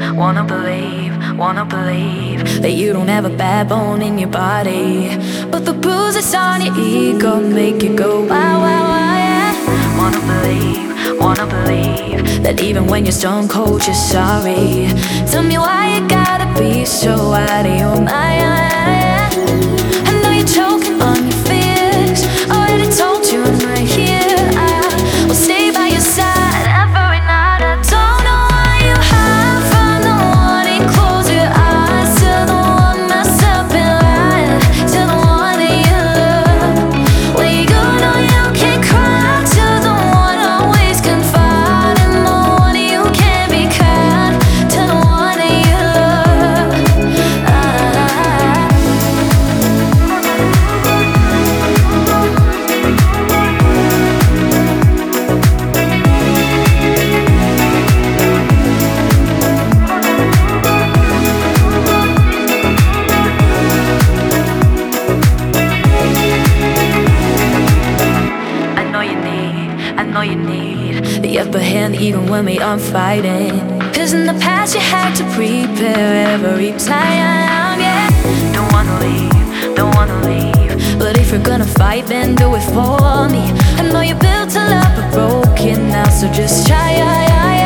wanna believe that you don't have a bad bone in your body, but the bruises on your ego make you go wow, wow, wow, yeah. Wanna believe that even when you're stone cold, you're sorry. Tell me why you gotta be so out of your mind. I know you're choking on your fears. Already told you I'm right here. I will stay by your side every night. I don't know why you hide from the one and close your eyes to the one messed up and lying, to the one that you love. When you know you can't cry to the one always confide, and the one you can't be kind, to the one that you love. I know you need the upper hand even when we aren't fighting. Cause in the past you had to prepare every time, yeah. Don't wanna leave, but if you're gonna fight, then do it for me. I know you're built to love but broken now, so just try, yeah, yeah, yeah.